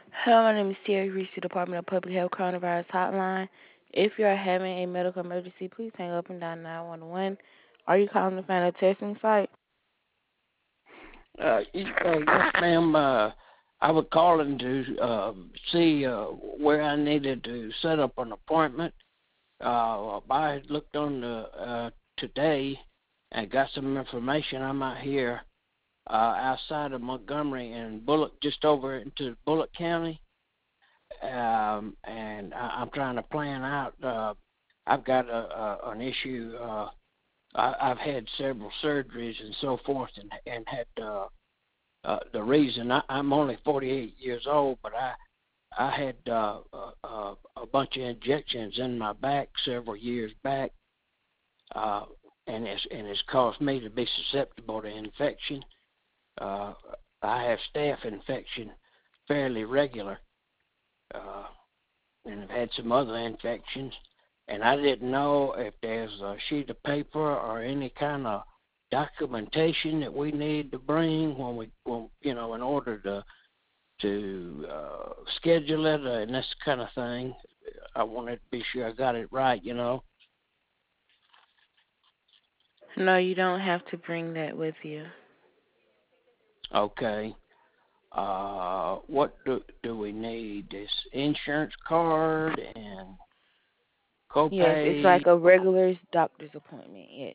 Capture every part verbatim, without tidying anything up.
Hello, my name is Terry Reese, the Department of Public Health Coronavirus Hotline. If you are having a medical emergency, please hang up and dial nine one one. Are you calling to find a testing site? Uh, y- uh, yes, ma'am. Uh, I was calling to uh, see uh, where I needed to set up an appointment. Uh, I had looked on the uh, today and got some information. I'm out here uh, outside of Montgomery and Bullock, just over into Bullock County, um, and I, I'm trying to plan out. Uh, I've got a, a, an issue. Uh, I, I've had several surgeries and so forth, and and had. Uh, Uh, the reason I, I'm only forty-eight years old, but I I had uh, uh, a bunch of injections in my back several years back, uh, and it's and it's caused me to be susceptible to infection. Uh, I have staph infection fairly regular, uh, and I've had some other infections, and I didn't know if there's a sheet of paper or any kind of documentation that we need to bring when we, when, you know, in order to to uh, schedule it uh, and this kind of thing. I wanted to be sure I got it right, you know. No, you don't have to bring that with you. Okay. Uh, what do do we need? This insurance card and Yes, it's copay. like a regular doctor's appointment. Yes.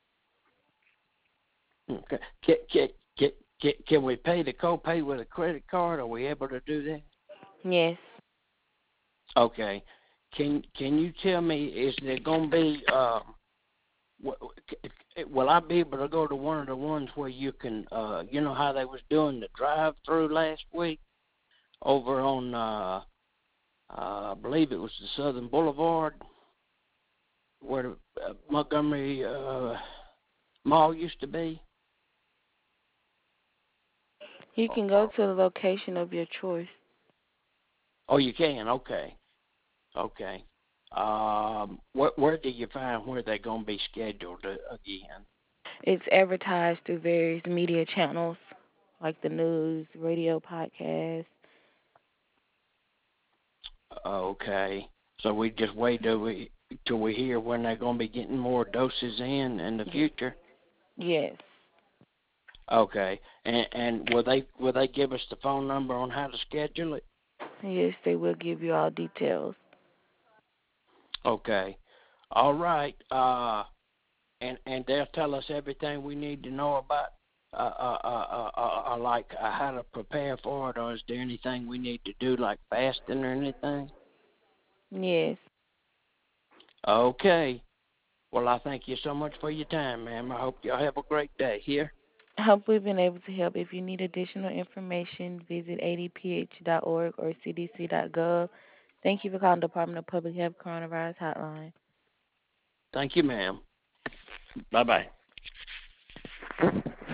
Okay. Can, can, can, can, can we pay the copay with a credit card? Are we able to do that? Yes. Okay. Can Can you tell me, is there going to be um, will I be able to go to one of the ones where you can, uh, you know how they was doing the drive-through last week over on, uh, uh, I believe it was the Southern Boulevard, where the uh, Montgomery uh, Mall used to be? You can go to the location of your choice. Oh, you can. Okay, okay. Um, where, where do you find where they're going to be scheduled uh, again? It's advertised through various media channels like the news, radio, podcast. Okay. So we just wait till we till we hear when they're going to be getting more doses in in the future. Yes. Okay. And and will they will they give us the phone number on how to schedule it? Yes, they will give you all details. Okay. All right. Uh, and and they'll tell us everything we need to know about. Uh, uh, uh, uh, uh, uh, like uh, how to prepare for it, or is there anything we need to do, like fasting or anything? Yes. Okay. Well, I thank you so much for your time, ma'am. I hope y'all have a great day here. I hope we've been able to help. If you need additional information, visit a d p h dot org or c d c dot gov. Thank you for calling the Department of Public Health Coronavirus Hotline. Thank you, ma'am. Bye bye.